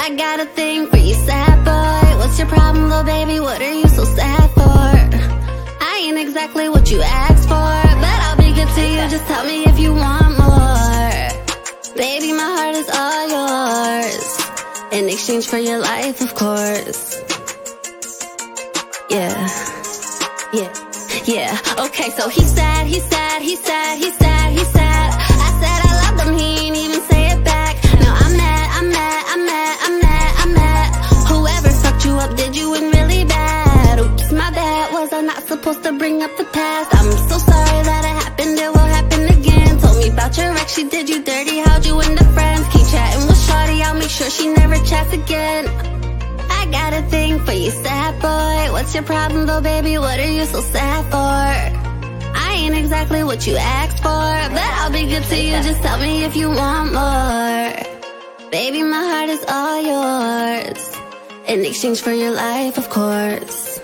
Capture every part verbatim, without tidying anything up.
I got a thing for you, sad boy. What's your problem, little baby? What are you so sad for? I ain't exactly what you asked for, but I'll be good to you, just tell me if you want more. Baby, my heart is all yours, in exchange for your life, of course. Yeah, yeah, yeah. Okay, so he said, he said, he said, he said, he said I said I loved him, he ain't even say it back. Now I'm mad, I'm mad, I'm mad, I'm mad, I'm mad. Whoever fucked you up did you in really bad. Oops, my bad, was I not supposed to bring up the past? I'm so sorry that it happened, it will happen again. Told me about your ex, she did you dirty, how'd you end up friends? Keep chatting with shawty, I'll make sure she never chats again. I got a thing for you, sad boy. What's your problem, though, baby? What are you so sad for? I ain't exactly what you asked for, but I'll be good to you, just tell me if you want more. Baby, my heart is all yours, in exchange for your life, of course.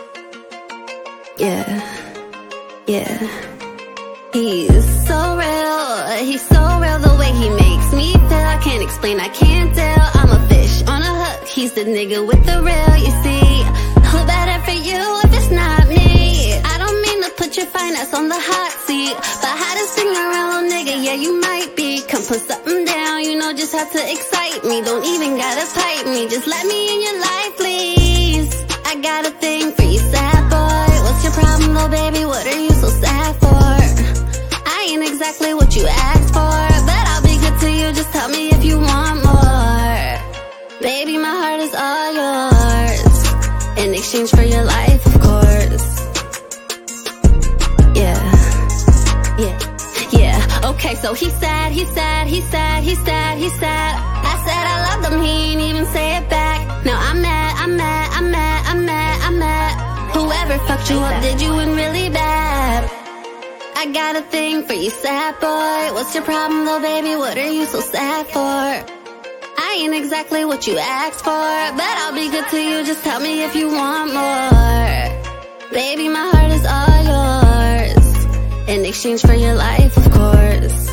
Yeah, yeah. He's so real, he's so real. The way he makes me feel, I can't explain, I can't tell. I'm a fish on a hook, he's the nigga with the real, you see. Who better for you if it's not me? I don't mean to put your finance on the hot seat, but hottest thing around, little nigga, yeah, you might be. Come put something down, you know just how to excite me. Don't even gotta pipe me, just let me in your life, please. I got a thing for you, sad boy. What's your problem, little baby? What are you so sad for? I ain't exactly what you asked for, but I'll be good to you, just tell me if you want more. Baby, my heart is all yours, in exchange for your life, of course. Yeah, yeah, yeah. Okay, so he said, he said, he said, he said, he said I said I loved him, he ain't even say it back. Now I'm mad, I'm mad, I'm mad, I'm mad, I'm mad. Whoever fucked you up did you in really bad. I got a thing for you, sad boy. What's your problem, little baby? What are you so sad for? I ain't exactly what you asked for, but I'll be good to you, just tell me if you want more. Baby, my heart is all yours, in exchange for your life, of course.